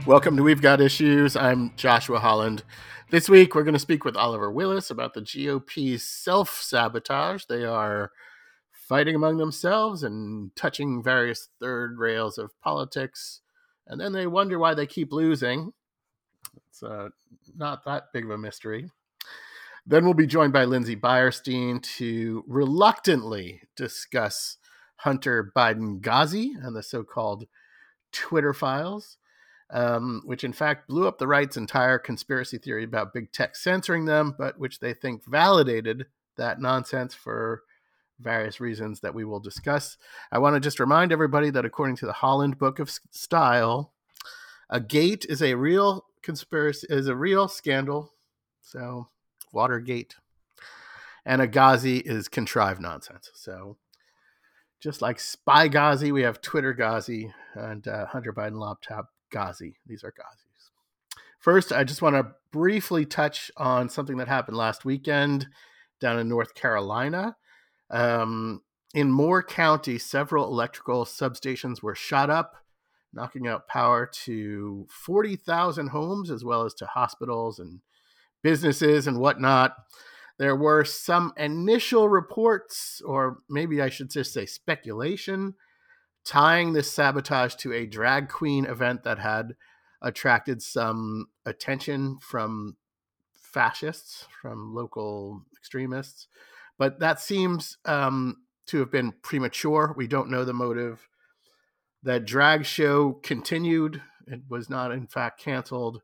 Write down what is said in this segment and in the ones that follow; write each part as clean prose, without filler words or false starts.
Welcome to We've Got Issues. I'm Joshua Holland. This week, we're going to speak with Oliver Willis about the GOP's self-sabotage. They are fighting among themselves and touching various third rails of politics, and then they wonder why they keep losing. It's not that big of a mystery. Then we'll be joined by Lindsay Beierstein to reluctantly discuss Hunter Biden Ghazi and the so-called Twitter files. Which in fact blew up the right's entire conspiracy theory about big tech censoring them, but which they think validated that nonsense for various reasons that we will discuss. I want to just remind everybody that according to the Holland Book of Style, a gate is a real conspiracy, is a real scandal. So Watergate. And a Ghazi is contrived nonsense. So just like Spy Ghazi, we have Twitter Ghazi and Hunter Biden laptop Ghazi. These are Ghazis. First, I just want to briefly touch on something that happened last weekend down in North Carolina. In Moore County, several electrical substations were shot up, knocking out power to 40,000 homes, as well as to hospitals and businesses and whatnot. There were some initial reports, or maybe I should just say speculation, tying this sabotage to a drag queen event that had attracted some attention from fascists, from local extremists. But that seems to have been premature. We don't know the motive. That drag show continued. It was not, in fact, canceled.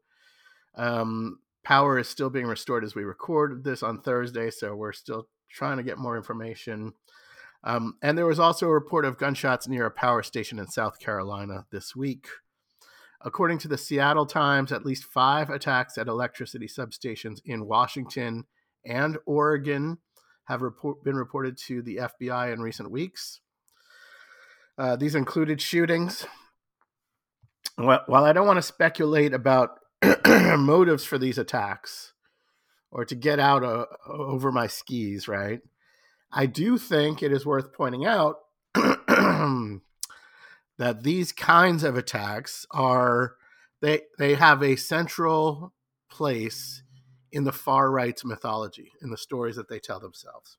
Power is still being restored as we recorded this on Thursday, so we're still trying to get more information. And there was also a report of gunshots near a power station in South Carolina this week. According to the Seattle Times, at least 5 attacks at electricity substations in Washington and Oregon have been reported to the FBI in recent weeks. These included shootings. While I don't want to speculate about motives for these attacks or to get out over my skis, right? I do think it is worth pointing out that these kinds of attacks they have a central place in the far right's mythology, in the stories that they tell themselves.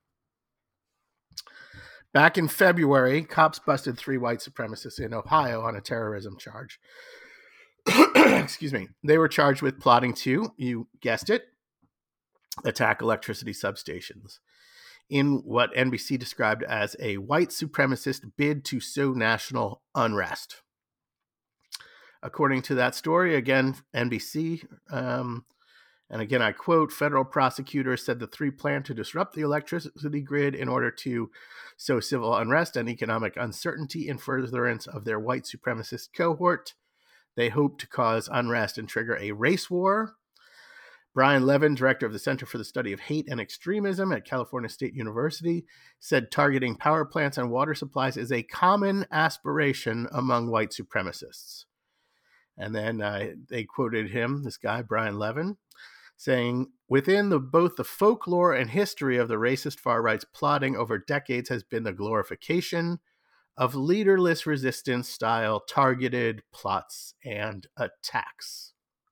Back in February, cops busted 3 white supremacists in Ohio on a terrorism charge. Excuse me. They were charged with plotting to, you guessed it, attack electricity substations in what NBC described as a white supremacist bid to sow national unrest. According to that story, again, NBC, and again, I quote, federal prosecutors said the 3 planned to disrupt the electricity grid in order to sow civil unrest and economic uncertainty in furtherance of their white supremacist cohort. They hoped to cause unrest and trigger a race war. Brian Levin, director of the Center for the Study of Hate and Extremism at California State University, said targeting power plants and water supplies is a common aspiration among white supremacists. And then they quoted him, this guy, Brian Levin, saying, within both the folklore and history of the racist far right's plotting over decades has been the glorification of leaderless resistance style targeted plots and attacks.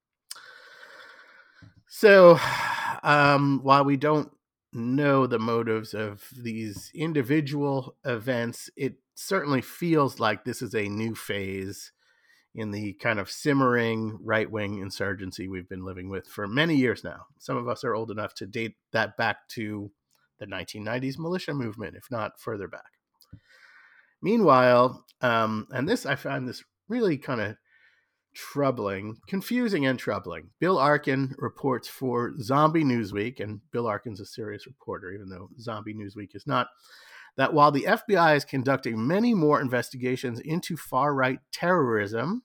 So, while we don't know the motives of these individual events, it certainly feels like this is a new phase in the kind of simmering right-wing insurgency we've been living with for many years now. Some of us are old enough to date that back to the 1990s militia movement, if not further back. Meanwhile, and this I find this really kind of confusing and troubling. Bill Arkin reports for Zombie Newsweek, and Bill Arkin's a serious reporter, even though Zombie Newsweek is not, that while the FBI is conducting many more investigations into far-right terrorism,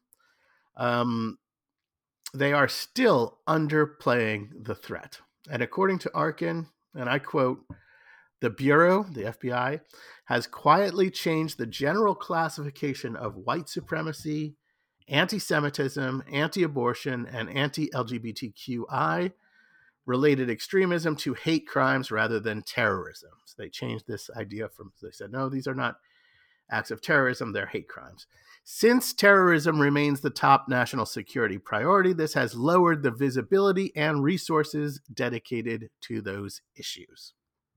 they are still underplaying the threat. And according to Arkin, and I quote, the Bureau, the FBI, has quietly changed the general classification of white supremacy, anti-Semitism, anti-abortion, and anti-LGBTQI related extremism to hate crimes rather than terrorism. So they changed this idea from, they said, no, these are not acts of terrorism, they're hate crimes. Since terrorism remains the top national security priority, this has lowered the visibility and resources dedicated to those issues.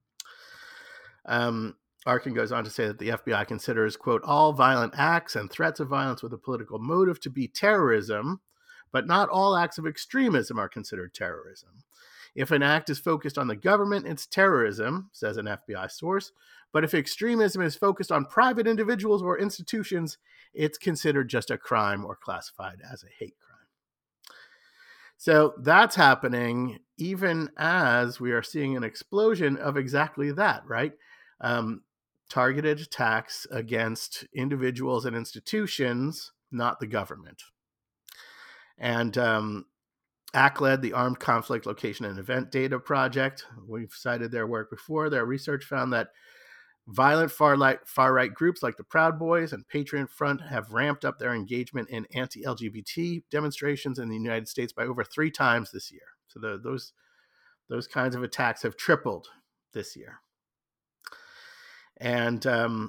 Arkin goes on to say that the FBI considers, quote, all violent acts and threats of violence with a political motive to be terrorism, but not all acts of extremism are considered terrorism. If an act is focused on the government, it's terrorism, says an FBI source. But if extremism is focused on private individuals or institutions, it's considered just a crime or classified as a hate crime. So that's happening even as we are seeing an explosion of exactly that, right? Targeted attacks against individuals and institutions, not the government. And ACLED, the Armed Conflict Location and Event Data Project, we've cited their work before. Their research found that violent far-right groups like the Proud Boys and Patriot Front have ramped up their engagement in anti-LGBT demonstrations in the United States by over 3 times this year. So those kinds of attacks have tripled this year. And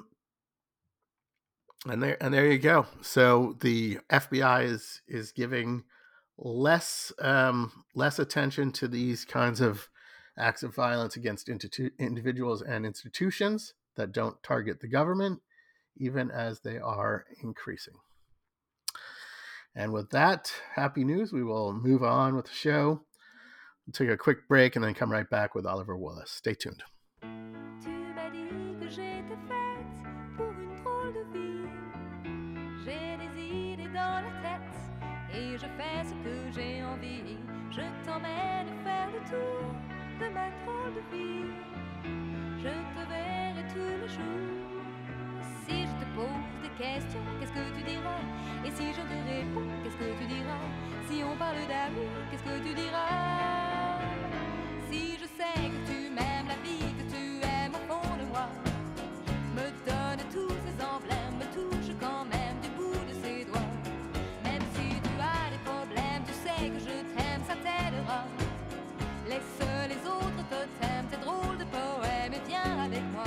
there you go. So the FBI is giving less attention to these kinds of acts of violence against individuals and institutions that don't target the government, even as they are increasing. And with that happy news, we will move on with the show. We'll take a quick break and then come right back with Oliver Willis. Stay tuned. Et je fais ce que j'ai envie. Je t'emmène faire le tour de ma drôle de vie. Je te verrai tous les jours. Si je te pose des questions, qu'est-ce que tu diras? Et si je te réponds, qu'est-ce que tu diras? Si on parle d'amour, qu'est-ce que tu diras? Si je sais que tu m'aimes la vie, que tu aimes au fond de moi, me donne tous ces emblèmes, me touche quand même du bout de ses doigts. Que je t'aime, ça t'aidera. Laisse les autres te t'aiment, tes drôles de poèmes, et viens avec moi.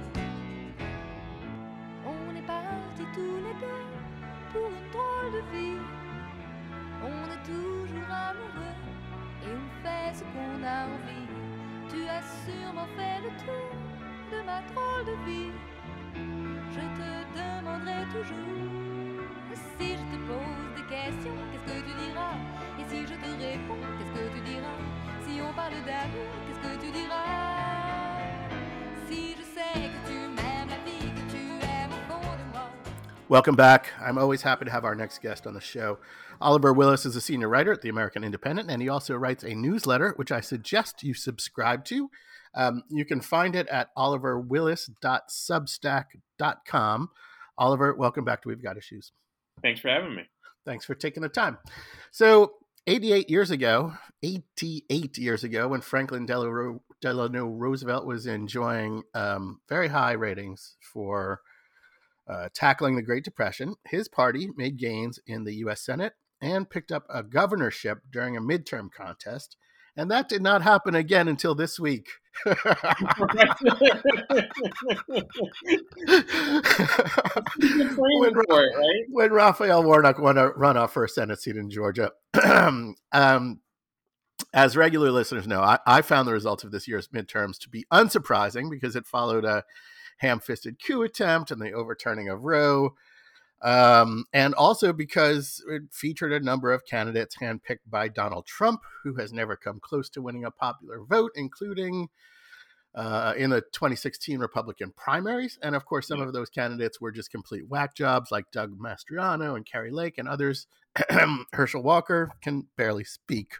On est partis tous les deux pour une drôle de vie. On est toujours amoureux et on fait ce qu'on a envie. Tu as sûrement fait le tour de ma drôle de vie. Je te demanderai toujours. Si je te pose des questions, qu'est-ce que tu diras? Et si je te réponds, qu'est-ce que tu diras? Si on parle d'amour, qu'est-ce que tu diras? Si je sais que tu m'aimes la vie, que tu aimes au fond de moi. Welcome back. I'm always happy to have our next guest on the show. Oliver Willis is a senior writer at the American Independent, and he also writes a newsletter, which I suggest you subscribe to. You can find it at oliverwillis.substack.com. Oliver, welcome back to We've Got Issues. Thanks for having me. Thanks for taking the time. So 88 years ago, when Franklin Delano Roosevelt was enjoying very high ratings for tackling the Great Depression, his party made gains in the U.S. Senate and picked up a governorship during a midterm contest. And that did not happen again until this week. When Raphael Warnock won a runoff for a Senate seat in Georgia. As regular listeners know, I found the results of this year's midterms to be unsurprising because it followed a ham-fisted coup attempt and the overturning of Roe. And also because it featured a number of candidates handpicked by Donald Trump, who has never come close to winning a popular vote, including in the 2016 Republican primaries. And of course, some of those candidates were just complete whack jobs like Doug Mastriano and Kari Lake and others. Herschel Walker can barely speak.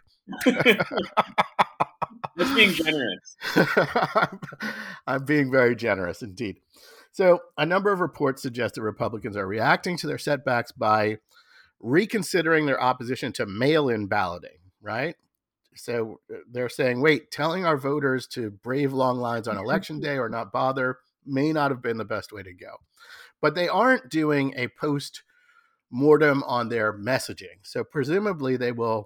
That's being generous. I'm being very generous indeed. So a number of reports suggest that Republicans are reacting to their setbacks by reconsidering their opposition to mail-in balloting, right? So they're saying, wait, telling our voters to brave long lines on election day or not bother may not have been the best way to go. But they aren't doing a post-mortem on their messaging. So presumably they will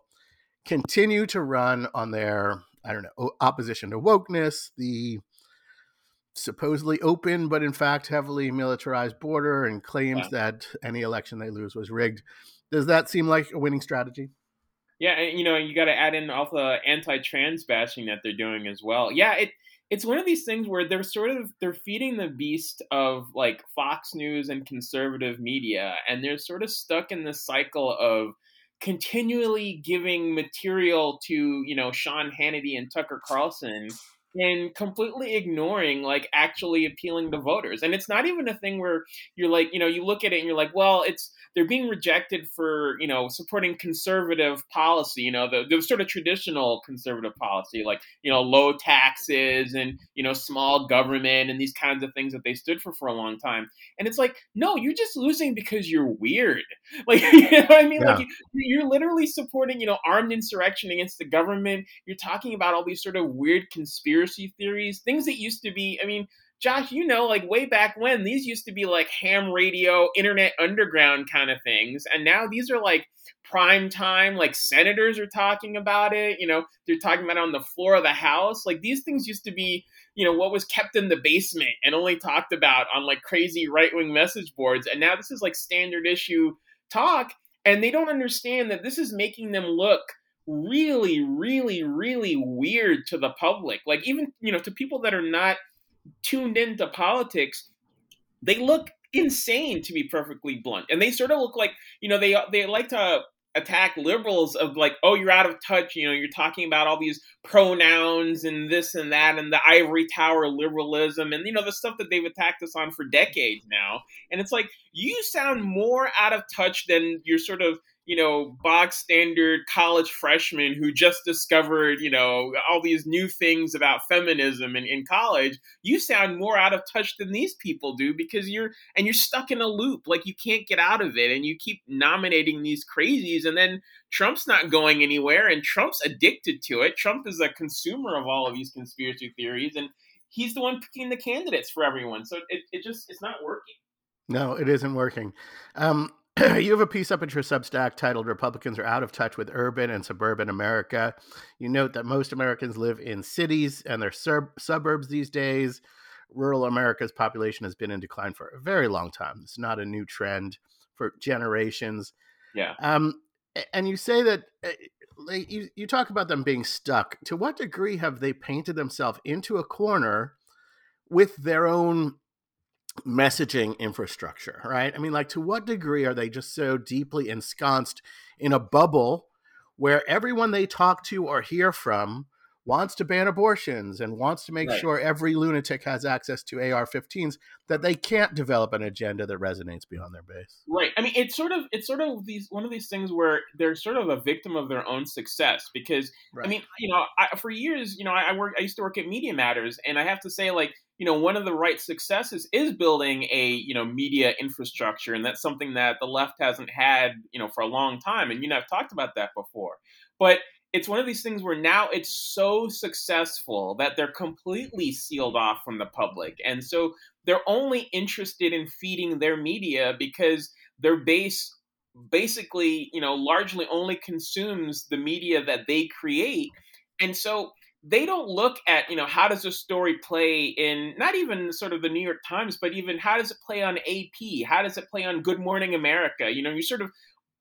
continue to run on their, opposition to wokeness, the supposedly open, but in fact heavily militarized border, and claims Yeah. that any election they lose was rigged. Does that seem like a winning strategy? Yeah, and you got to add in all the anti-trans bashing that they're doing as well. Yeah, it's one of these things where they're feeding the beast of like Fox News and conservative media, and they're sort of stuck in this cycle of continually giving material to Sean Hannity and Tucker Carlson, and completely ignoring like actually appealing to voters. And it's not even a thing where you're like, you look at it and you're like, well, they're being rejected for supporting conservative policy, the sort of traditional conservative policy, like low taxes and small government and these kinds of things that they stood for a long time. And it's like, no, you're just losing because you're weird. Like, you know what I mean? Yeah. Like, you're literally supporting armed insurrection against the government. You're talking about all these sort of weird conspiracy theories, things that used to be, I mean, Josh, like way back when, these used to be like ham radio, internet underground kind of things. And now these are like prime time, like senators are talking about it. They're talking about it on the floor of the House. Like these things used to be, what was kept in the basement and only talked about on like crazy right wing message boards. And now this is like standard issue talk. And they don't understand that this is making them look really, really, really weird to the public. Like even, to people that are not tuned into politics, they look insane, to be perfectly blunt. And they sort of look like, they like to attack liberals of like, oh, you're out of touch, you're talking about all these pronouns and this and that and the ivory tower liberalism and the stuff that they've attacked us on for decades now. And it's like, you sound more out of touch than your sort of box standard college freshman who just discovered, all these new things about feminism in college. You sound more out of touch than these people do because you're stuck in a loop. Like you can't get out of it and you keep nominating these crazies and then Trump's not going anywhere and Trump's addicted to it. Trump is a consumer of all of these conspiracy theories and he's the one picking the candidates for everyone. So it's not working. No, it isn't working. You have a piece up at your Substack titled Republicans Are Out of Touch with Urban and Suburban America. You note that most Americans live in cities and they're suburbs these days. Rural America's population has been in decline for a very long time. It's not a new trend for generations. Yeah. And you say that you talk about them being stuck. To what degree have they painted themselves into a corner with their own messaging infrastructure, right? I mean, like, to what degree are they just so deeply ensconced in a bubble where everyone they talk to or hear from wants to ban abortions and wants to make sure every lunatic has access to AR-15s, that they can't develop an agenda that resonates beyond their base? Right. I mean, it's sort of one of these things where they're sort of a victim of their own success because, Right. I mean, for years, I used to work at Media Matters, and I have to say, like, one of the right successes is building a, media infrastructure. And that's something that the left hasn't had, for a long time. And, I've talked about that before. But it's one of these things where now it's so successful that they're completely sealed off from the public. And so they're only interested in feeding their media because their base basically, largely only consumes the media that they create. And so they don't look at, how does a story play in not even sort of the New York Times, but even how does it play on AP? How does it play on Good Morning America? You sort of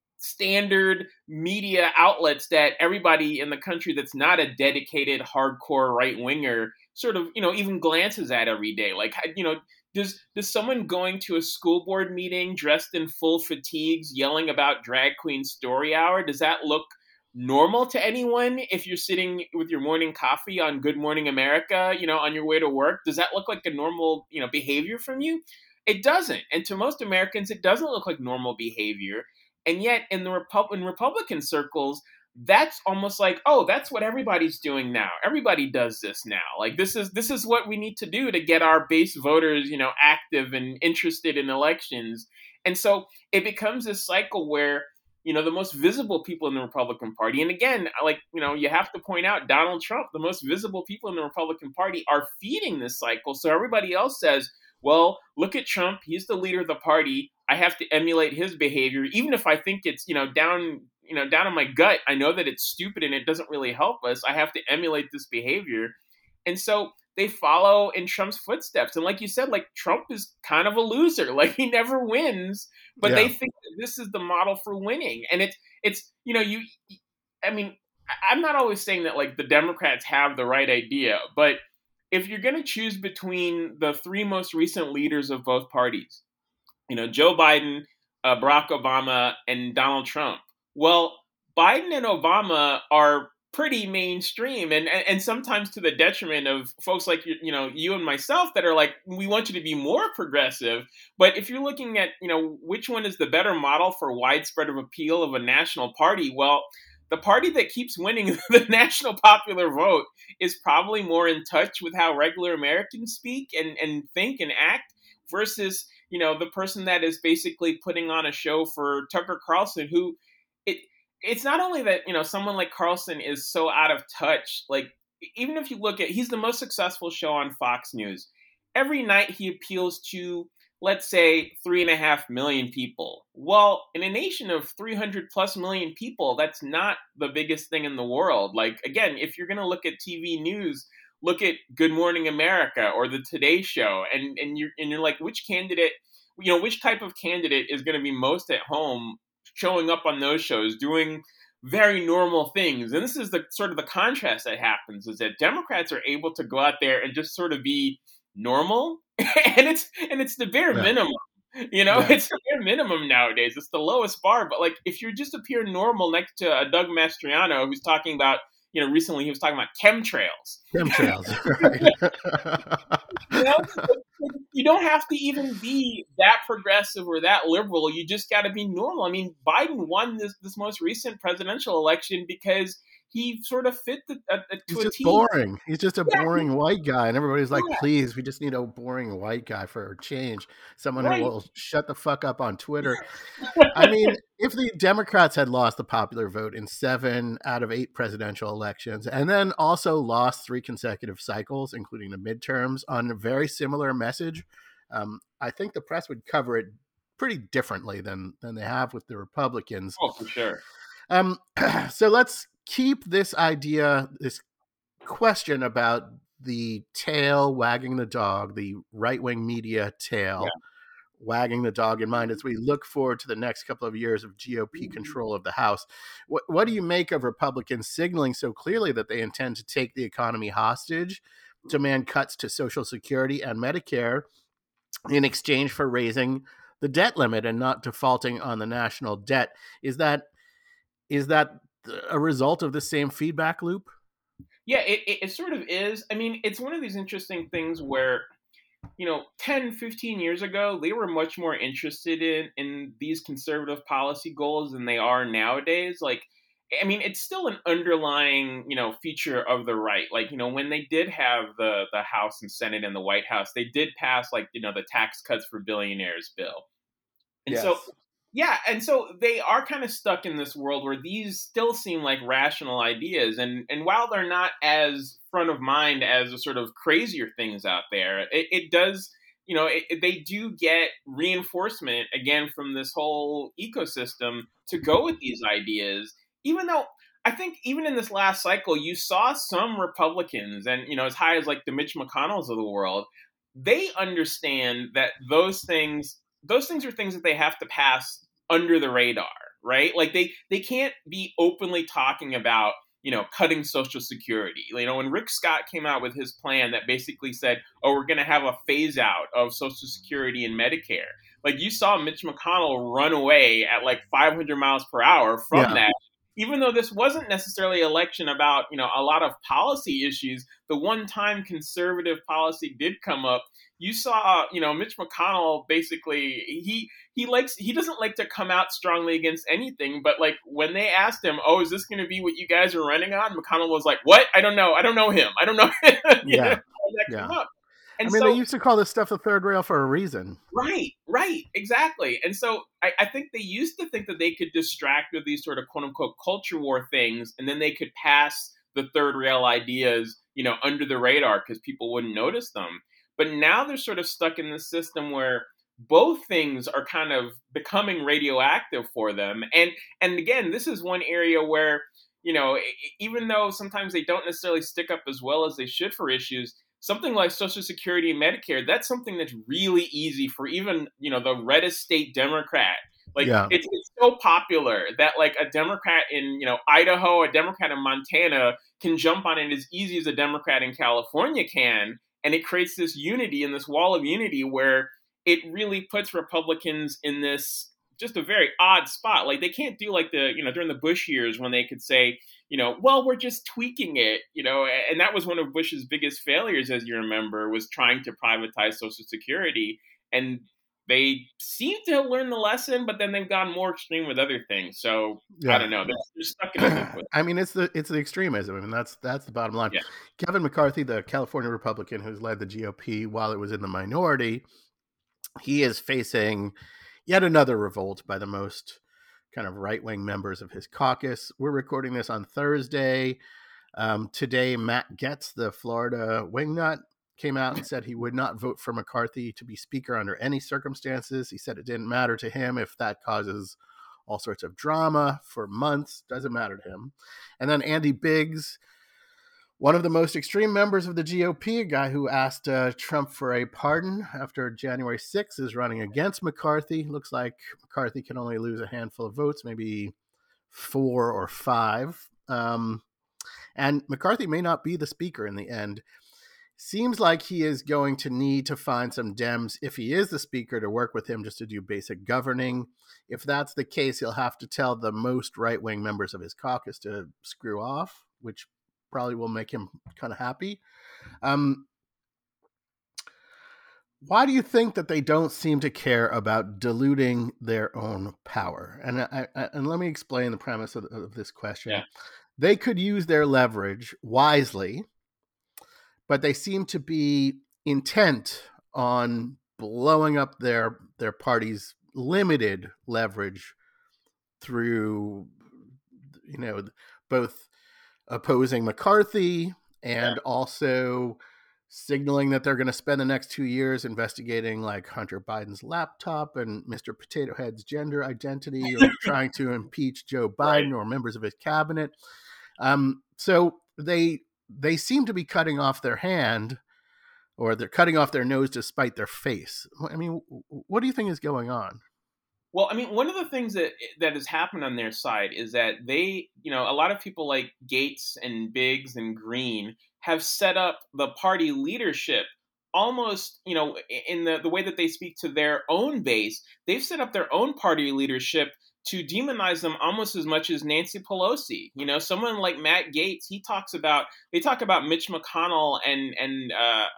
standard media outlets that everybody in the country that's not a dedicated hardcore right winger sort of, even glances at every day. Like, does someone going to a school board meeting dressed in full fatigues yelling about drag queen story hour, does that look normal to anyone? If you're sitting with your morning coffee on Good Morning America, on your way to work, does that look like a normal, behavior from you? It doesn't. And to most Americans, it doesn't look like normal behavior. And yet in the Republican circles, that's almost like, oh, that's what everybody's doing now. Everybody does this now. Like this is what we need to do to get our base voters, active and interested in elections. And so it becomes this cycle where, the most visible people in the Republican Party, and again, like, you have to point out Donald Trump, the most visible people in the Republican Party are feeding this cycle. So everybody else says, well, look at Trump. He's the leader of the party. I have to emulate his behavior, even if I think it's, down in my gut. I know that it's stupid and it doesn't really help us. I have to emulate this behavior. And so they follow in Trump's footsteps. And like you said, like Trump is kind of a loser. Like he never wins, but they think that this is the model for winning. And it's I mean, I'm not always saying that like the Democrats have the right idea, but if you're going to choose between the three most recent leaders of both parties, Joe Biden, Barack Obama, and Donald Trump, well, Biden and Obama are pretty mainstream and sometimes to the detriment of folks like you and myself that are like, we want you to be more progressive. But if you're looking at which one is the better model for widespread of appeal of a national party, well, the party that keeps winning the national popular vote is probably more in touch with how regular Americans speak and think and act versus the person that is basically putting on a show for Tucker Carlson, who it's not only that, someone like Carlson is so out of touch. Like, even if you look at, he's the most successful show on Fox News. Every night he appeals to, let's say, 3.5 million people. Well, in a nation of 300 plus million people, that's not the biggest thing in the world. Like, again, if you're going to look at TV news, look at Good Morning America or the Today Show, and you're like, which candidate, which type of candidate is going to be most at home showing up on those shows, doing very normal things. And this is the sort of the contrast that happens, is that Democrats are able to go out there and just sort of be normal. and it's the bare minimum. It's the bare minimum nowadays. It's the lowest bar. But like, if you just appear normal next to Doug Mastriano, who's talking about, recently he was talking about chemtrails. Right. You don't have to even be that progressive or that liberal. You just got to be normal. I mean, Biden won this most recent presidential election because he sort of fit He's just boring. He's just a boring white guy. And everybody's like, please, we just need a boring white guy for a change. Someone who will shut the fuck up on Twitter. I mean, if the Democrats had lost the popular vote in 7 out of 8 presidential elections, and then also lost 3 consecutive cycles, including the midterms, on a very similar message, I think the press would cover it pretty differently than they have with the Republicans. Oh, for sure. So let's keep this idea, this question about the tail wagging the dog, the right-wing media tail wagging the dog in mind as we look forward to the next couple of years of GOP control of the House. What do you make of Republicans signaling so clearly that they intend to take the economy hostage, demand cuts to Social Security and Medicare in exchange for raising the debt limit and not defaulting on the national debt? Is that a result of the same feedback loop? Yeah, it sort of is. I mean, it's one of these interesting things where, 10, 15 years ago, they were much more interested in these conservative policy goals than they are nowadays. Like, I mean, it's still an underlying, feature of the right. Like, when they did have the House and Senate and the White House, they did pass, like, the tax cuts for billionaires bill. And so they are kind of stuck in this world where these still seem like rational ideas. And while they're not as front of mind as the sort of crazier things out there, it does, they do get reinforcement again from this whole ecosystem to go with these ideas, even though I think even in this last cycle, you saw some Republicans and, as high as like the Mitch McConnells of the world, they understand that those things are things that they have to pass under the radar, right? Like they can't be openly talking about, cutting Social Security. When Rick Scott came out with his plan that basically said, oh, we're going to have a phase out of Social Security and Medicare. Like you saw Mitch McConnell run away at like 500 miles per hour from that. Even though this wasn't necessarily an election about, a lot of policy issues, the one time conservative policy did come up. You saw, Mitch McConnell basically, he doesn't like to come out strongly against anything, but like when they asked him, oh, is this going to be what you guys are running on? McConnell was like, what? I don't know him. I don't know him. That came up. And they used to call this stuff the third rail for a reason. Right, exactly. And so I think they used to think that they could distract with these sort of quote unquote culture war things, and then they could pass the third rail ideas, under the radar because people wouldn't notice them. But now they're sort of stuck in this system where both things are kind of becoming radioactive for them. And again, this is one area where, even though sometimes they don't necessarily stick up as well as they should for issues, something like Social Security and Medicare, that's something that's really easy for even, the reddest state Democrat. Like, Yeah. it's so popular that, like, a Democrat in, Idaho, a Democrat in Montana can jump on it as easy as a Democrat in California can. And it creates this unity and this wall of unity where it really puts Republicans in this just a very odd spot. Like, they can't do like during the Bush years when they could say, well, we're just tweaking it, and that was one of Bush's biggest failures, as you remember, was trying to privatize Social Security. And they seem to have learned the lesson, but then they've gone more extreme with other things. So I don't know. They're stuck in a loop. I mean, it's the extremism. I mean, that's the bottom line. Yeah. Kevin McCarthy, the California Republican who's led the GOP while it was in the minority, he is facing yet another revolt by the most kind of right-wing members of his caucus. We're recording this on Thursday. Today, Matt Gaetz, the Florida wingnut, came out and said he would not vote for McCarthy to be speaker under any circumstances. He said it didn't matter to him if that causes all sorts of drama for months. Doesn't matter to him. And then Andy Biggs, one of the most extreme members of the GOP, a guy who asked Trump for a pardon after January 6th, is running against McCarthy. Looks like McCarthy can only lose a handful of votes, maybe 4 or 5. And McCarthy may not be the speaker in the end. Seems like he is going to need to find some Dems, if he is the speaker, to work with him just to do basic governing. If that's the case, he'll have to tell the most right-wing members of his caucus to screw off, which probably will make him kind of happy. Why do you think that they don't seem to care about diluting their own power? And let me explain the premise of this question. Yeah. They could use their leverage wisely, but they seem to be intent on blowing up their party's limited leverage through, both opposing McCarthy and also signaling that they're going to spend the next 2 years investigating like Hunter Biden's laptop and Mr. Potato Head's gender identity, or trying to impeach Joe Biden or members of his cabinet. So they seem to be cutting off their hand, or they're cutting off their nose to spite their face. I mean, what do you think is going on? Well, I mean, one of the things that has happened on their side is that they, a lot of people like Gaetz and Biggs and Green have set up the party leadership almost, in the way that they speak to their own base. They've set up their own party leadership to demonize them almost as much as Nancy Pelosi. Someone like Matt Gaetz, they talk about Mitch McConnell and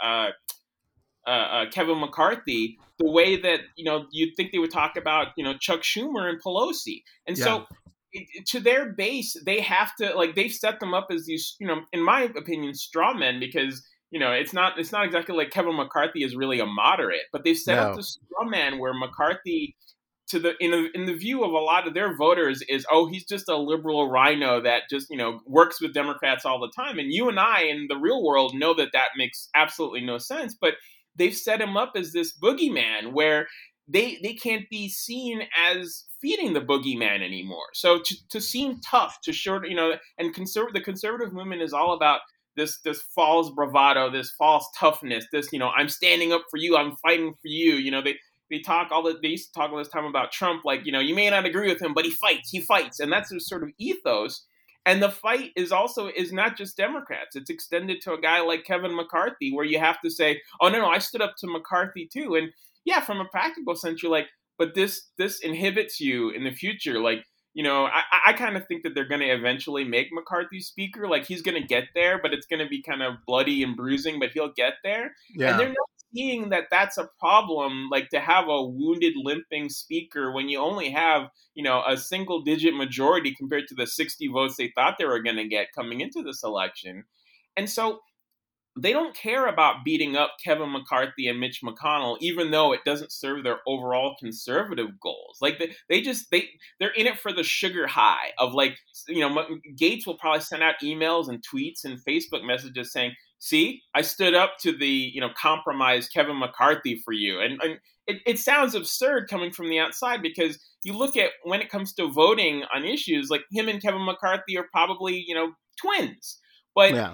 Kevin McCarthy the way that, you'd think they would talk about, Chuck Schumer and Pelosi. And so to their base, they have to, like, they've set them up as these, in my opinion, straw men, because, it's not exactly like Kevin McCarthy is really a moderate, but they've set up this straw man where McCarthy, in the view of a lot of their voters, is, he's just a liberal rhino that just, works with Democrats all the time. And you and I in the real world know that makes absolutely no sense. But they've set him up as this boogeyman where they can't be seen as feeding the boogeyman anymore. So to seem tough, to short, and the conservative movement is all about this false bravado, this false toughness, this, I'm standing up for you, I'm fighting for you. They used to talk all this time about Trump, like, you may not agree with him, but he fights. And that's their sort of ethos. And the fight is not just Democrats. It's extended to a guy like Kevin McCarthy, where you have to say, oh, no, I stood up to McCarthy too. And yeah, from a practical sense, you're like, but this inhibits you in the future. Like, I kind of think that they're going to eventually make McCarthy speaker. Like, he's going to get there, but it's going to be kind of bloody and bruising, but he'll get there. Yeah. And they're not seeing that that's a problem, like to have a wounded, limping speaker when you only have, a single digit majority compared to the 60 votes they thought they were going to get coming into this election. And so they don't care about beating up Kevin McCarthy and Mitch McConnell, even though it doesn't serve their overall conservative goals. Like they're in it for the sugar high of, like, Gaetz will probably send out emails and tweets and Facebook messages saying, see, I stood up to the, compromised Kevin McCarthy for you. And it sounds absurd coming from the outside, because you look at when it comes to voting on issues, like him and Kevin McCarthy are probably, twins. But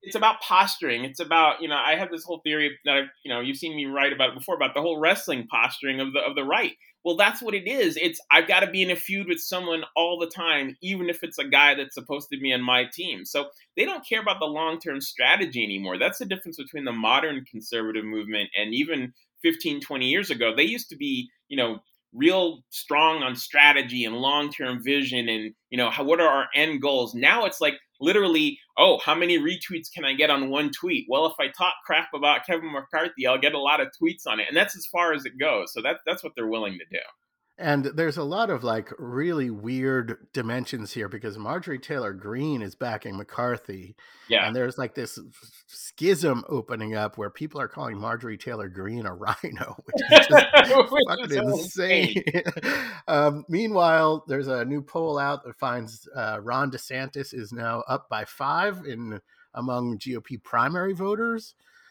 it's about posturing. It's about, I have this whole theory that you've seen me write about before about the whole wrestling posturing of the right. Well, that's what it is. It's I've got to be in a feud with someone all the time, even if it's a guy that's supposed to be on my team. So they don't care about the long-term strategy anymore. That's the difference between the modern conservative movement and even 15, 20 years ago. They used to be, real strong on strategy and long-term vision and, what are our end goals? Now it's like literally, oh, how many retweets can I get on one tweet? Well, if I talk crap about Kevin McCarthy, I'll get a lot of tweets on it. And that's as far as it goes. So that's what they're willing to do. And there's a lot of like really weird dimensions here because Marjorie Taylor Greene is backing McCarthy. Yeah. And there's like this schism opening up where people are calling Marjorie Taylor Greene a rhino, which is just fucking insane. Meanwhile, there's a new poll out that finds Ron DeSantis is now up by 5 among GOP primary voters.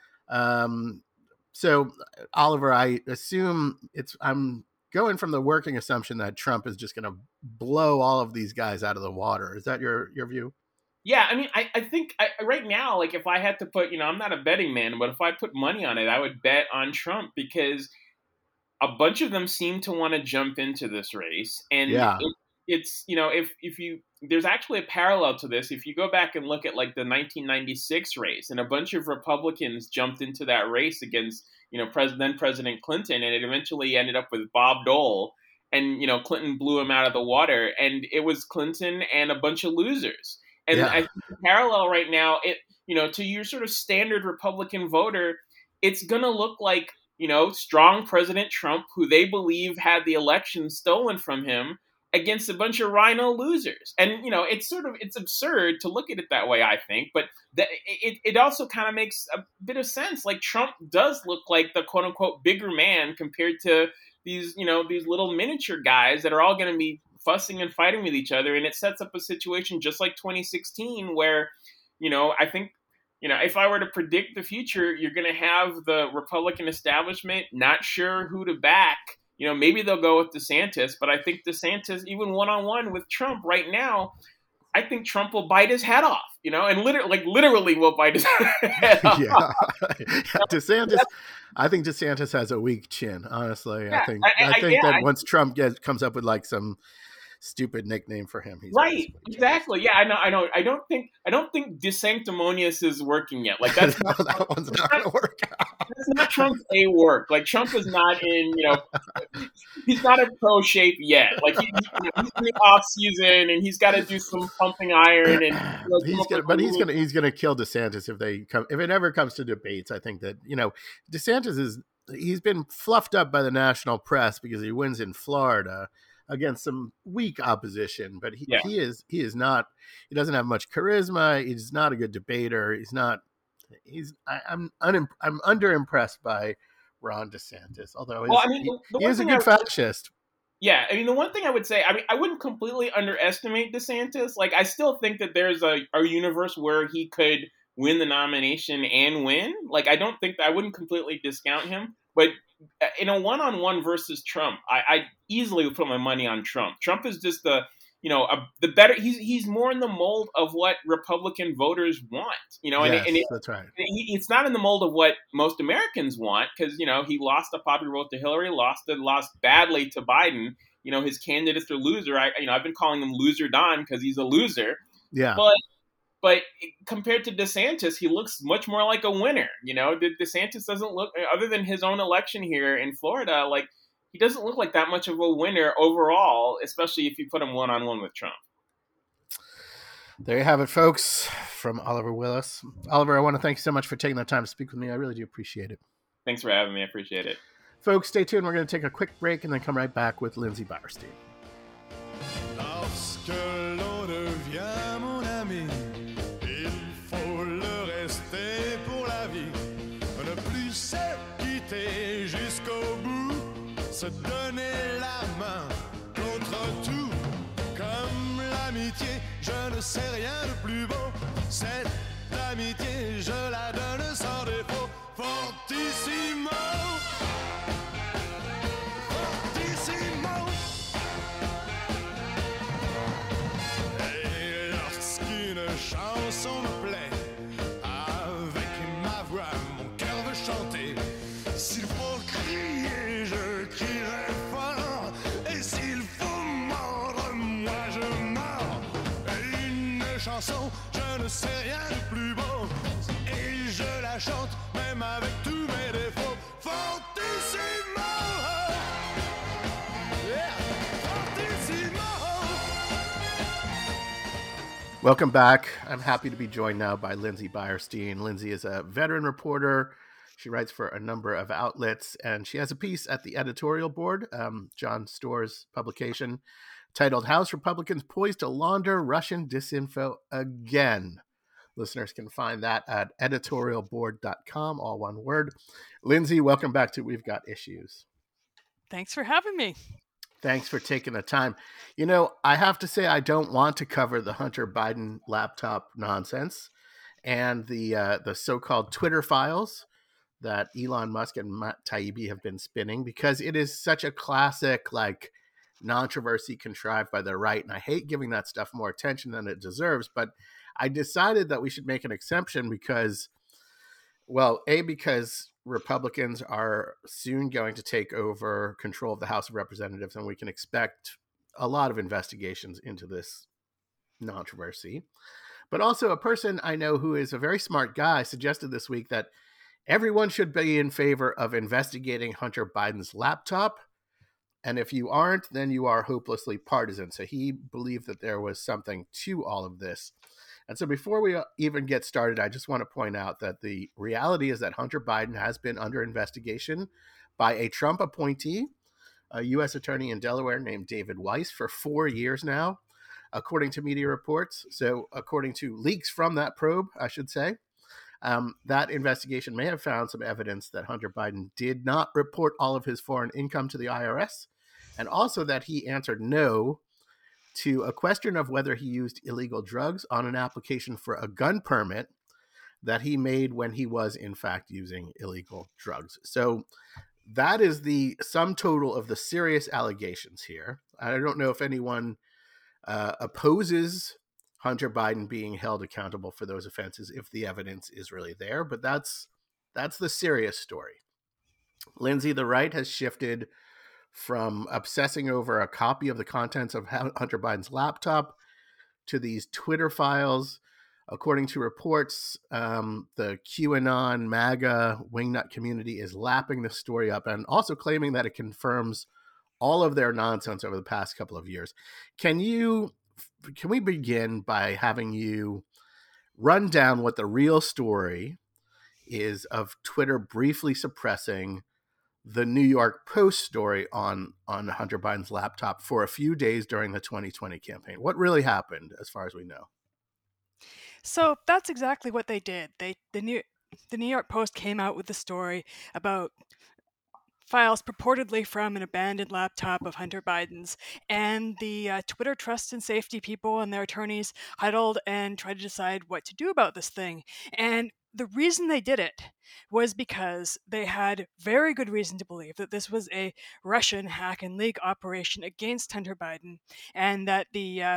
So Oliver, I assume I'm going from the working assumption that Trump is just going to blow all of these guys out of the water. Is that your view? Yeah, I mean, I think right now, like if I had to put, I'm not a betting man, but if I put money on it, I would bet on Trump because a bunch of them seem to want to jump into this race. And it's, if you, there's actually a parallel to this. If you go back and look at like the 1996 race and a bunch of Republicans jumped into that race against, President Clinton, and it eventually ended up with Bob Dole, and, Clinton blew him out of the water, and it was Clinton and a bunch of losers. And I think the parallel right now, to your sort of standard Republican voter, it's going to look like, strong President Trump, who they believe had the election stolen from him, against a bunch of rhino losers. And, it's absurd to look at it that way, I think. But it also kind of makes a bit of sense. Like Trump does look like the quote unquote bigger man compared to these, these little miniature guys that are all going to be fussing and fighting with each other. And it sets up a situation just like 2016 where, I think, if I were to predict the future, you're going to have the Republican establishment not sure who to back. Maybe they'll go with DeSantis, but I think DeSantis, even one-on-one with Trump right now, I think Trump will bite his head off, and literally will bite his head off. DeSantis, I think DeSantis has a weak chin, honestly. Yeah, I think that once Trump comes up with like some stupid nickname for him, he's right. Exactly. Yeah, I know. I don't think DeSanctimonious is working yet. Like that's not, that one's not going to work out. That's not Trump's A work. Like Trump is not in, he's not in pro shape yet. Like he's in the off season and he's got to do some pumping iron and he's gonna kill DeSantis if it ever comes to debates. I think that DeSantis he's been fluffed up by the national press because he wins in Florida against some weak opposition, but he doesn't have much charisma. He's not a good debater. I'm under impressed by Ron DeSantis, although he is a good fascist. Yeah, I mean, the one thing I would say, I wouldn't completely underestimate DeSantis. Like, I still think that there's a universe where he could win the nomination and win. Like, I wouldn't completely discount him, but in a one-on-one versus Trump, I easily would put my money on Trump. Trump is just the better. He's more in the mold of what Republican voters want. That's right. It's not in the mold of what most Americans want because he lost a popular vote to Hillary, lost badly to Biden. His candidates are loser. I've been calling him Loser Don because he's a loser. Yeah, But compared to DeSantis, he looks much more like a winner. DeSantis doesn't look, other than his own election here in Florida, like he doesn't look like that much of a winner overall, especially if you put him one-on-one with Trump. There you have it, folks, from Oliver Willis. Oliver, I want to thank you so much for taking the time to speak with me. I really do appreciate it. Thanks for having me. I appreciate it. Folks, stay tuned. We're going to take a quick break and then come right back with Lindsay Bauerstein. Se donner la main contre tout, comme l'amitié, je ne sais rien de plus beau. Cette amitié, je la donne sans défaut. Fortissimo, fortissimo. Et lorsqu'une chanson me plaît, chanson, je ne sais rien de plus beau. Et je la chante même avec tous mes défauts. Fortissimo, yeah, fortissimo. Welcome back. I'm happy to be joined now by Lindsay Beierstein. Lindsay is a veteran reporter. She writes for a number of outlets, and she has a piece at the editorial board, Jon Stewar's publication, titled House Republicans Poised to Launder Russian Disinfo Again. Listeners can find that at editorialboard.com, all one word. Lindsay, welcome back to We've Got Issues. Thanks for having me. Thanks for taking the time. You know, I have to say I don't want to cover the Hunter Biden laptop nonsense and the so-called Twitter files that Elon Musk and Matt Taibbi have been spinning, because it is such a classic, like, controversy contrived by the right. And I hate giving that stuff more attention than it deserves. But I decided that we should make an exception because, well, because Republicans are soon going to take over control of the House of Representatives, and we can expect a lot of investigations into this controversy. But also, a person I know who is a very smart guy suggested this week that everyone should be in favor of investigating Hunter Biden's laptop. And if you aren't, then you are hopelessly partisan. So he believed that there was something to all of this. And so before we even get started, I just want to point out that the reality is that Hunter Biden has been under investigation by a Trump appointee, a U.S. attorney in Delaware named David Weiss, for 4 years now, according to media reports. So according to leaks from that probe, I should say, that investigation may have found some evidence that Hunter Biden did not report all of his foreign income to the IRS, and also that he answered no to a question of whether he used illegal drugs on an application for a gun permit that he made when he was, in fact, using illegal drugs. So that is the sum total of the serious allegations here. I don't know if anyone opposes Hunter Biden being held accountable for those offenses if the evidence is really there, but that's the serious story. Lindsay, the right has shifted from obsessing over a copy of the contents of Hunter Biden's laptop to these Twitter files. According to reports, the QAnon MAGA wingnut community is lapping the story up and also claiming that it confirms all of their nonsense over the past couple of years. Can we begin by having you run down what the real story is of Twitter briefly suppressing the New York Post story on Hunter Biden's laptop for a few days during the 2020 campaign? What really happened, as far as we know? So that's exactly what they did. The New York Post came out with the story about files purportedly from an abandoned laptop of Hunter Biden's, and the Twitter trust and safety people and their attorneys huddled and tried to decide what to do about this thing. And the reason they did it was because they had very good reason to believe that this was a Russian hack and leak operation against Hunter Biden, and that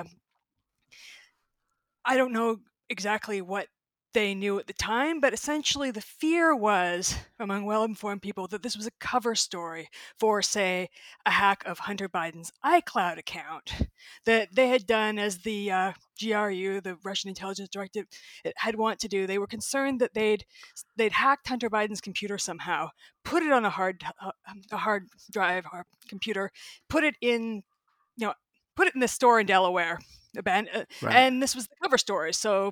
I don't know exactly what they knew at the time, but essentially the fear was among well-informed people that this was a cover story for, say, a hack of Hunter Biden's iCloud account that they had done as the GRU, the Russian Intelligence Directive, had want to do. They were concerned that they'd hacked Hunter Biden's computer somehow, put it on a hard drive or computer, put it in the store in Delaware, right. And this was the cover story. So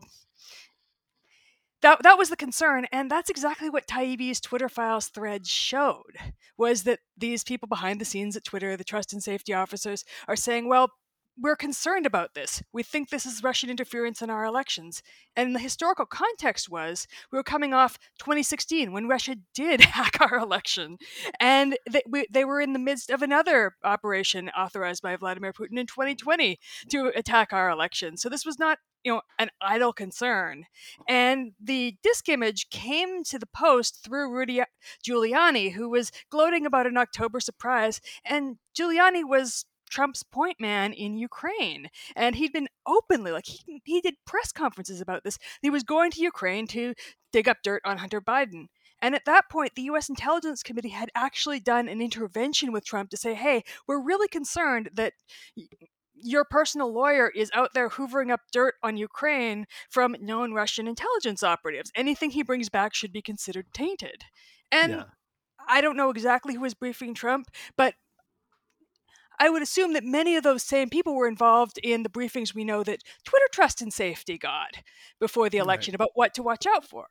that was the concern, and that's exactly what Taibbi's Twitter files thread showed, was that these people behind the scenes at Twitter, the trust and safety officers, are saying, well, we're concerned about this. We think this is Russian interference in our elections. And the historical context was we were coming off 2016 when Russia did hack our election. And they were in the midst of another operation authorized by Vladimir Putin in 2020 to attack our election. So this was not an idle concern. And the disk image came to the Post through Rudy Giuliani, who was gloating about an October surprise. And Giuliani was Trump's point man in Ukraine. And he'd been openly, he did press conferences about this. He was going to Ukraine to dig up dirt on Hunter Biden. And at that point, the U.S. Intelligence Committee had actually done an intervention with Trump to say, hey, we're really concerned that your personal lawyer is out there hoovering up dirt on Ukraine from known Russian intelligence operatives. Anything he brings back should be considered tainted. And Yeah. I don't know exactly who was briefing Trump, but I would assume that many of those same people were involved in the briefings we know that Twitter Trust and Safety got before the election about what to watch out for.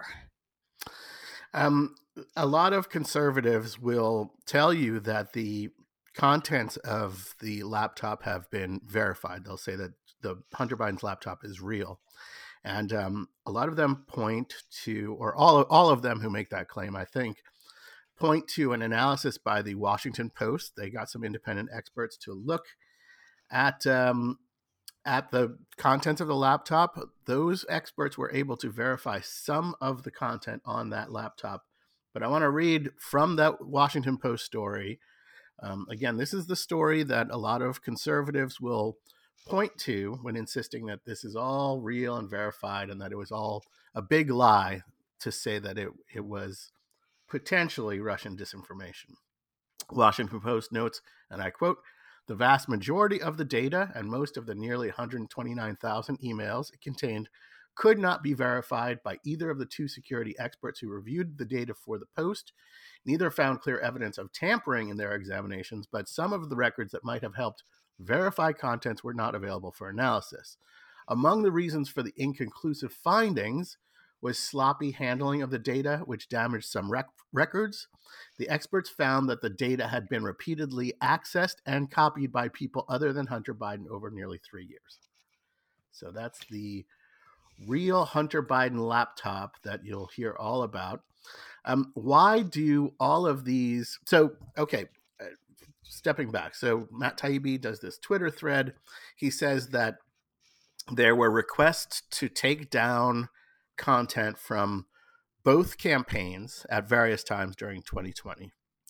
A lot of conservatives will tell you that the contents of the laptop have been verified. They'll say that the Hunter Biden's laptop is real. And a lot of them point to, or all of them who make that claim, I think, point to an analysis by the Washington Post. They got some independent experts to look at the contents of the laptop. Those experts were able to verify some of the content on that laptop. But I want to read from that Washington Post story. Again, this is the story that a lot of conservatives will point to when insisting that this is all real and verified and that it was all a big lie to say that it was potentially Russian disinformation. Washington Post notes, and I quote, "The vast majority of the data and most of the nearly 129,000 emails it contained could not be verified by either of the two security experts who reviewed the data for the Post. Neither found clear evidence of tampering in their examinations, but some of the records that might have helped verify contents were not available for analysis. Among the reasons for the inconclusive findings was sloppy handling of the data, which damaged some records. The experts found that the data had been repeatedly accessed and copied by people other than Hunter Biden over nearly 3 years." So that's the real Hunter Biden laptop that you'll hear all about. Why do all of these? So, okay, stepping back. So Matt Taibbi does this Twitter thread. He says that there were requests to take down content from both campaigns at various times during 2020.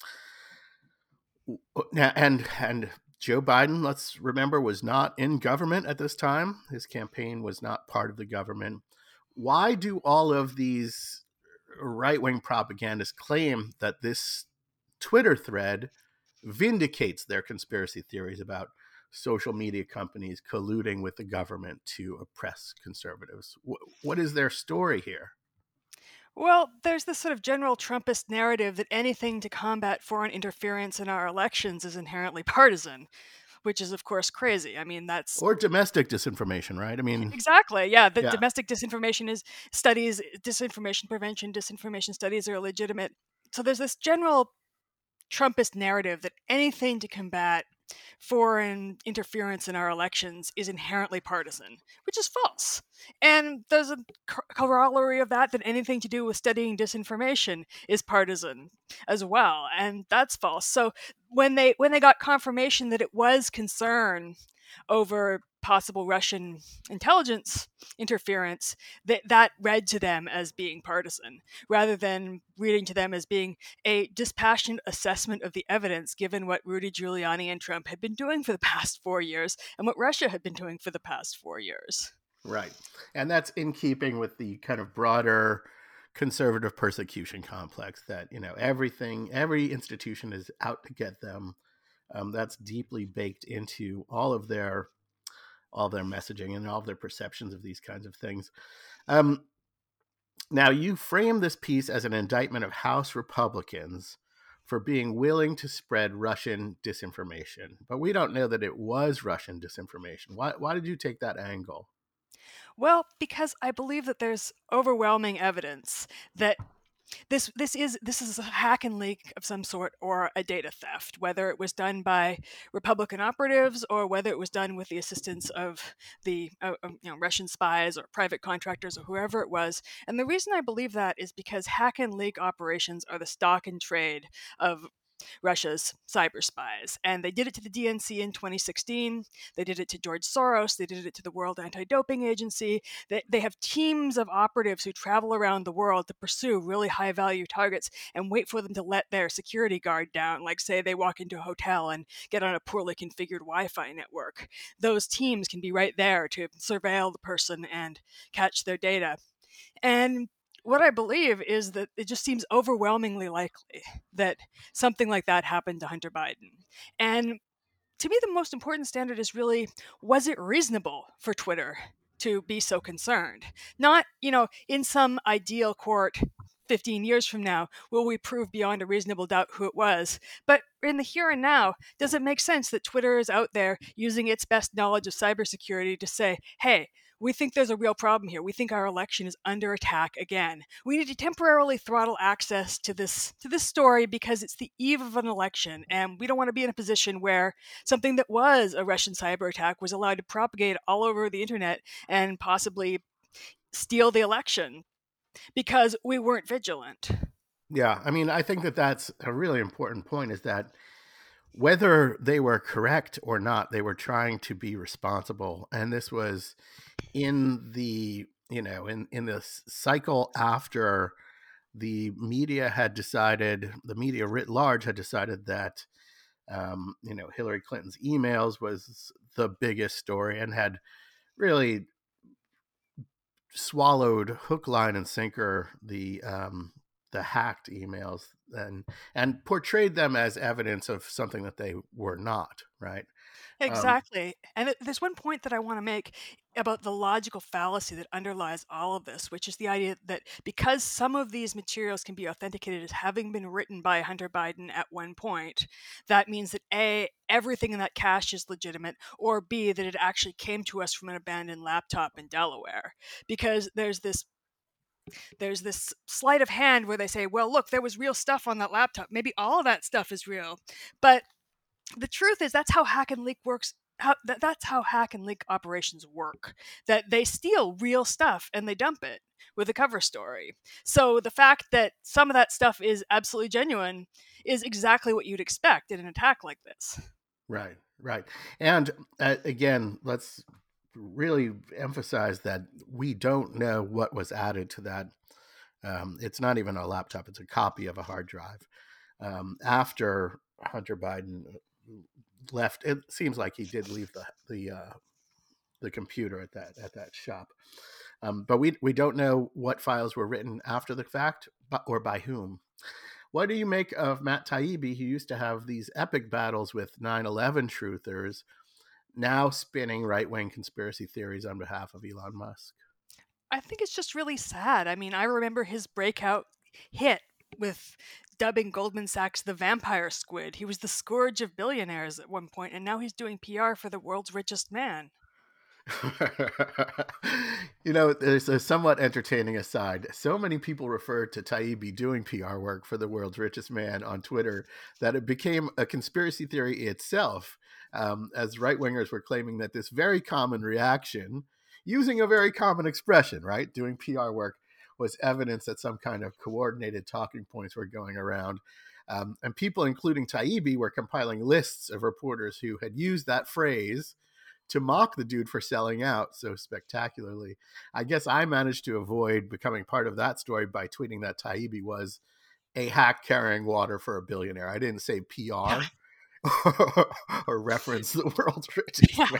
And Joe Biden, let's remember, was not in government at this time. His campaign was not part of the government. Why do all of these right-wing propagandists claim that this Twitter thread vindicates their conspiracy theories about social media companies colluding with the government to oppress conservatives? What is their story here? Well, there's this sort of general Trumpist narrative that anything to combat foreign interference in our elections is inherently partisan, which is, of course, crazy. I mean, that's... Or domestic disinformation, right? I mean... Exactly, yeah. The domestic disinformation studies, disinformation prevention, disinformation studies are legitimate. So there's this general Trumpist narrative that anything to combat foreign interference in our elections is inherently partisan, which is false. And there's a corollary of that anything to do with studying disinformation is partisan as well, and that's false. So when they got confirmation that it was concern over possible Russian intelligence interference, that read to them as being partisan, rather than reading to them as being a dispassionate assessment of the evidence, given what Rudy Giuliani and Trump had been doing for the past 4 years and what Russia had been doing for the past 4 years. Right. And that's in keeping with the kind of broader conservative persecution complex that, every institution is out to get them. That's deeply baked into all of their messaging and all of their perceptions of these kinds of things. Now, you frame this piece as an indictment of House Republicans for being willing to spread Russian disinformation, but we don't know that it was Russian disinformation. Why did you take that angle? Well, because I believe that there's overwhelming evidence that this is a hack and leak of some sort or a data theft, whether it was done by Republican operatives or whether it was done with the assistance of the Russian spies or private contractors or whoever it was. And the reason I believe that is because hack and leak operations are the stock and trade of Russia's cyber spies. And they did it to the DNC in 2016. They did it to George Soros. They did it to the World Anti-Doping Agency. They have teams of operatives who travel around the world to pursue really high-value targets and wait for them to let their security guard down. Like, say, they walk into a hotel and get on a poorly configured Wi-Fi network. Those teams can be right there to surveil the person and catch their data. And what I believe is that it just seems overwhelmingly likely that something like that happened to Hunter Biden. And to me, the most important standard is really, was it reasonable for Twitter to be so concerned? Not, in some ideal court 15 years from now, will we prove beyond a reasonable doubt who it was? But in the here and now, does it make sense that Twitter is out there using its best knowledge of cybersecurity to say, hey, we think there's a real problem here. We think our election is under attack again. We need to temporarily throttle access to this story because it's the eve of an election, and we don't want to be in a position where something that was a Russian cyber attack was allowed to propagate all over the internet and possibly steal the election because we weren't vigilant. Yeah, I mean, I think that that's a really important point, is that whether they were correct or not, they were trying to be responsible. And this was in the, in the cycle after the media writ large had decided that, Hillary Clinton's emails was the biggest story and had really swallowed hook, line, and sinker the hacked emails and portrayed them as evidence of something that they were not, right? Exactly. And there's one point that I want to make about the logical fallacy that underlies all of this, which is the idea that because some of these materials can be authenticated as having been written by Hunter Biden at one point, that means that A, everything in that cache is legitimate, or B, that it actually came to us from an abandoned laptop in Delaware. Because there's this sleight of hand where they say, well, look, there was real stuff on that laptop. Maybe all of that stuff is real. But the truth is that's how hack and leak works. That's how hack and leak operations work. That they steal real stuff and they dump it with a cover story. So the fact that some of that stuff is absolutely genuine is exactly what you'd expect in an attack like this. Right. And again, let's really emphasize that we don't know what was added to that. It's not even a laptop; it's a copy of a hard drive. After Hunter Biden left, it seems like he did leave the computer at that shop, but we don't know what files were written after the fact or by whom. What do you make of Matt Taibbi, who used to have these epic battles with 9/11 truthers, now spinning right-wing conspiracy theories on behalf of Elon Musk? I think it's just really sad. I mean, I remember his breakout hit with dubbing Goldman Sachs the vampire squid. He was the scourge of billionaires at one point, and now he's doing PR for the world's richest man. There's a somewhat entertaining aside. So many people referred to Taibbi doing PR work for the world's richest man on Twitter that it became a conspiracy theory itself, as right-wingers were claiming that this very common reaction, using a very common expression, right, doing PR work, was evidence that some kind of coordinated talking points were going around. And people, including Taibbi, were compiling lists of reporters who had used that phrase to mock the dude for selling out so spectacularly. I guess I managed to avoid becoming part of that story by tweeting that Taibbi was a hack carrying water for a billionaire. I didn't say PR or reference the world's richest man.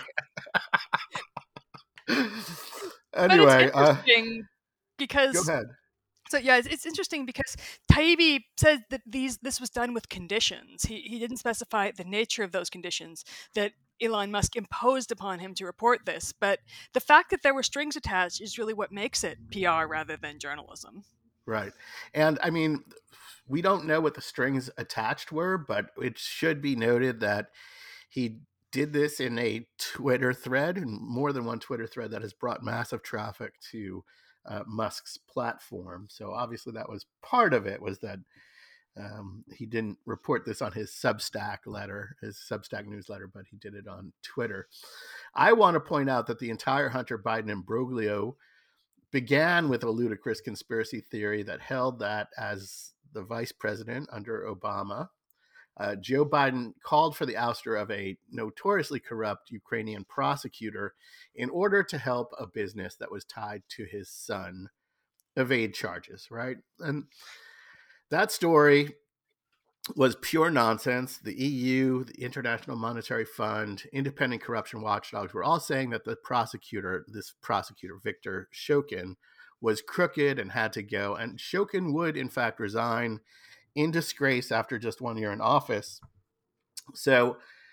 Anyway, but it's interesting because go ahead. So yeah, it's interesting because Taibbi said that this was done with conditions. He didn't specify the nature of those conditions that Elon Musk imposed upon him to report this, but the fact that there were strings attached is really what makes it PR rather than journalism. Right. And I mean, we don't know what the strings attached were, but it should be noted that he did this in a Twitter thread, and more than one Twitter thread that has brought massive traffic to Musk's platform. So obviously that was part of it, was that he didn't report this on his Substack newsletter, but he did it on Twitter. I want to point out that the entire Hunter Biden imbroglio began with a ludicrous conspiracy theory that held that as the vice president under Obama, Joe Biden called for the ouster of a notoriously corrupt Ukrainian prosecutor in order to help a business that was tied to his son evade charges, right? And that story was pure nonsense. The EU, the International Monetary Fund, independent corruption watchdogs were all saying that this prosecutor, Viktor Shokin, was crooked and had to go. And Shokin would, in fact, resign in disgrace after just 1 year in office. So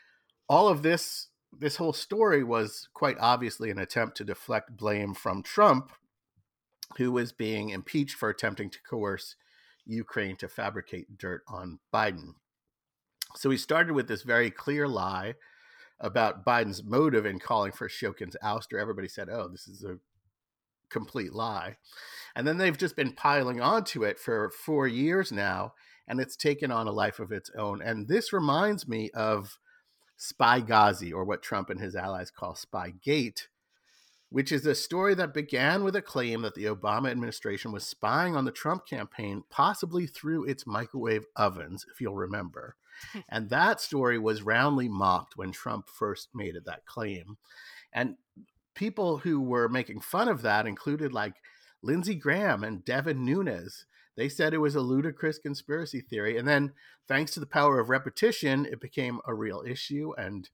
all of this whole story was quite obviously an attempt to deflect blame from Trump, who was being impeached for attempting to coerce Ukraine to fabricate dirt on Biden. So he started with this very clear lie about Biden's motive in calling for Shokin's ouster. Everybody said, oh, this is a complete lie. And then they've just been piling onto it for 4 years now, and it's taken on a life of its own. And this reminds me of Spyghazi, or what Trump and his allies call Spygate, which is a story that began with a claim that the Obama administration was spying on the Trump campaign, possibly through its microwave ovens, if you'll remember. And that story was roundly mocked when Trump first made that claim. And people who were making fun of that included like Lindsey Graham and Devin Nunes. They said it was a ludicrous conspiracy theory. And then, thanks to the power of repetition, it became a real issue and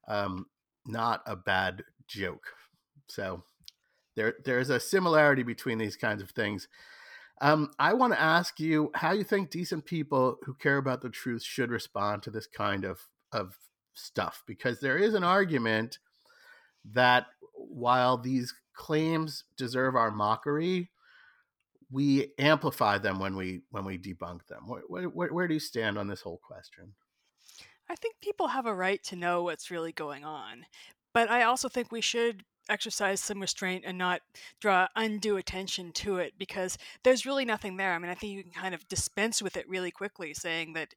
not a bad joke. So there's a similarity between these kinds of things. I want to ask you how you think decent people who care about the truth should respond to this kind of stuff, because there is an argument that while these claims deserve our mockery, we amplify them when we debunk them. Where do you stand on this whole question? I think people have a right to know what's really going on, but I also think we should exercise some restraint and not draw undue attention to it, because there's really nothing there. I mean, I think you can kind of dispense with it really quickly, saying that,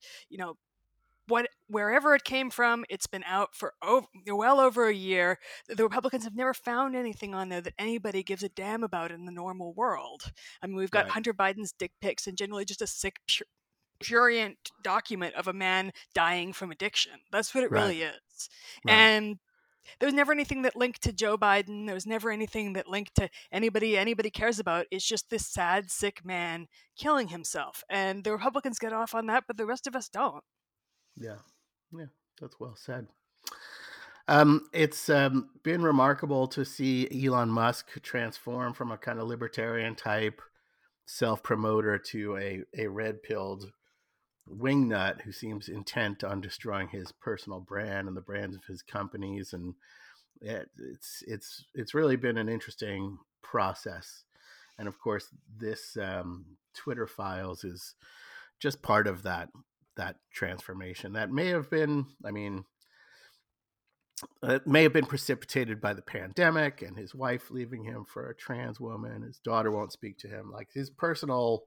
wherever it came from, it's been out for well over a year. The Republicans have never found anything on there that anybody gives a damn about in the normal world. I mean, we've got Right. Hunter Biden's dick pics and generally just a sick, prurient document of a man dying from addiction. That's what it really is. Right. And there was never anything that linked to Joe Biden. There was never anything that linked to anybody cares about. It's just this sad, sick man killing himself. And the Republicans get off on that, but the rest of us don't. Yeah, that's well said. It's been remarkable to see Elon Musk transform from a kind of libertarian type self-promoter to a red-pilled wingnut who seems intent on destroying his personal brand and the brands of his companies. And it's really been an interesting process. And of course, this Twitter Files is just part of that transformation that may have been, it may have been precipitated by the pandemic and his wife leaving him for a trans woman. His daughter won't speak to him. Like his personal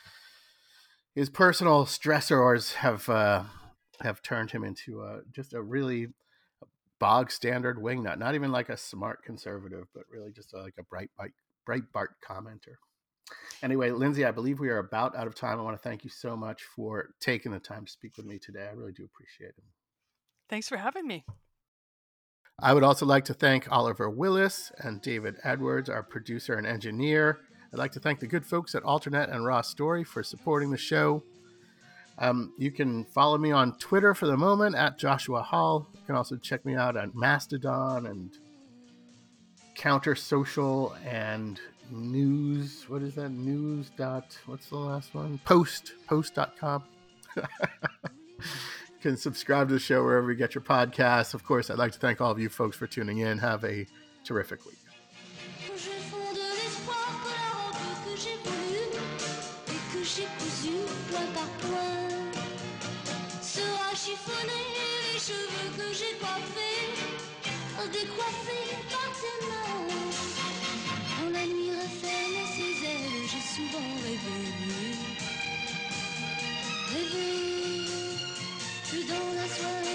stressors have turned him into just a really bog standard wingnut. Not even like a smart conservative, but really just like a Breitbart commenter. Anyway, Lindsay, I believe we are about out of time. I want to thank you so much for taking the time to speak with me today. I really do appreciate it. Thanks for having me. I would also like to thank Oliver Willis and David Edwards, our producer and engineer. I'd like to thank the good folks at Alternet and Raw Story for supporting the show. You can follow me on Twitter for the moment at Joshua Hall. You can also check me out on Mastodon and Counter Social and News. What is that? What's the last one? Post.com. You can subscribe to the show wherever you get your podcasts. Of course, I'd like to thank all of you folks for tuning in. Have a terrific week. Je fonde l'espoir que la robe que j'ai voulue et que j'ai cousue point par point sera chiffonnée et les cheveux que j'ai coiffés décoiffés par tes mains. Quand la nuit referme ses ailes, j'ai souvent rêvé que dans la soirée